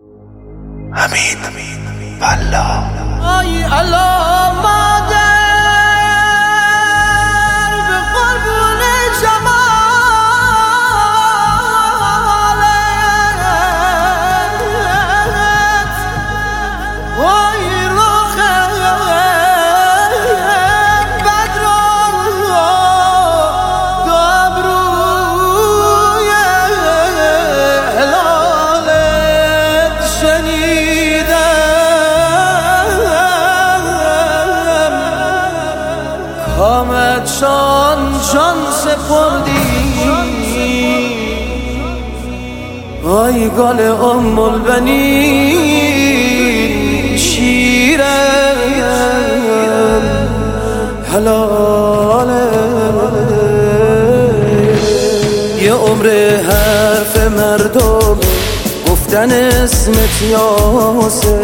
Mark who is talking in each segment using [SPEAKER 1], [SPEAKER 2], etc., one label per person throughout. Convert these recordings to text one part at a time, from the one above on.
[SPEAKER 1] امین والله
[SPEAKER 2] ای الله مادر به قربون جمالت وای رخ بدر دو ابروی هلالت شنیدم کامت جان سپردی آی گل ام البنین شیرم حلاله یه عمر حرف مردم گفتن اسمت یاسه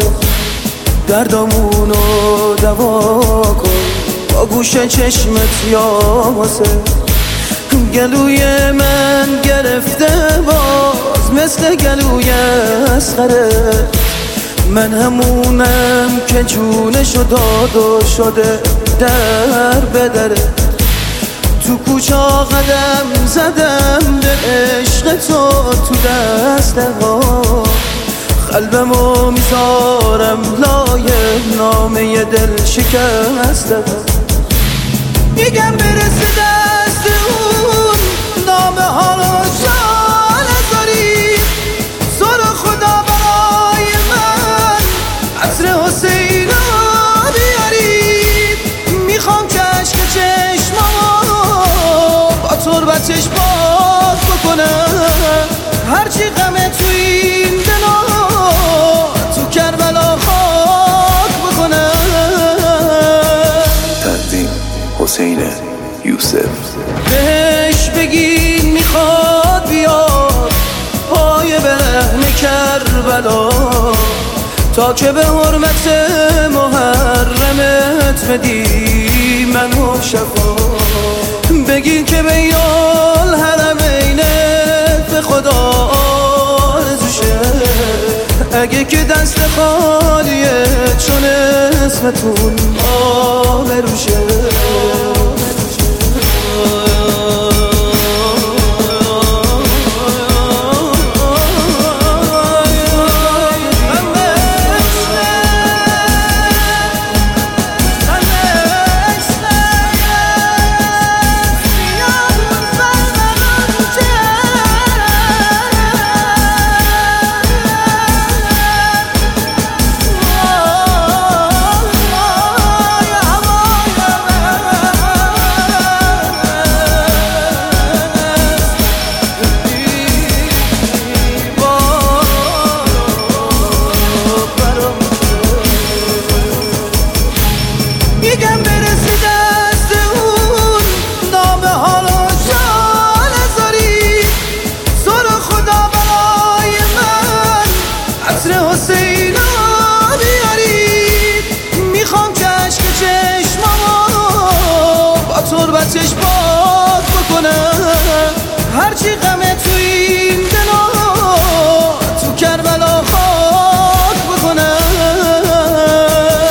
[SPEAKER 2] دردامونو دوا کن با گوش چشمت یاسه گلوی من گرفته باز مثل گلوی اصغره من همونم که جونشو داد و شده در بدره تو کوچه قدم زدم به عشق تو دسته ها قلبمو میذارم لای نامه دل شکسته ها میگم برسه دست اون نامه ها رو جا نذاری سر خدا برای من عطر حسین رو بیاری میخوام که عشق چشمامو با تربتش باز بکنم هرچی غمه تو این دلا تو کربلا خاک بکنم
[SPEAKER 1] تقدیم حسین یوسف
[SPEAKER 2] بهش بگین میخواد بیاد پای برهن کربلا تا که به حرمت محرمت بدی منو شفا بگین که بین الحرمینت به خدا آرزوشه اگه که دست خالیه چون اسمتون آبروشه حسین رو بیاری میخوام که عشق چشمامو با تربتش باز بکنم هرچی غمه تو این دلا تو کربلا خاک بکنم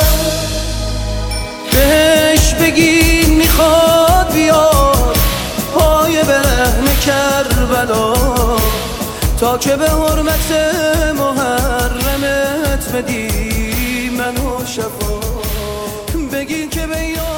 [SPEAKER 2] بهش بگین میخواد بیاد پای برهن کربلا تا که به حرمت محرمت بدی منو شفا بگین که به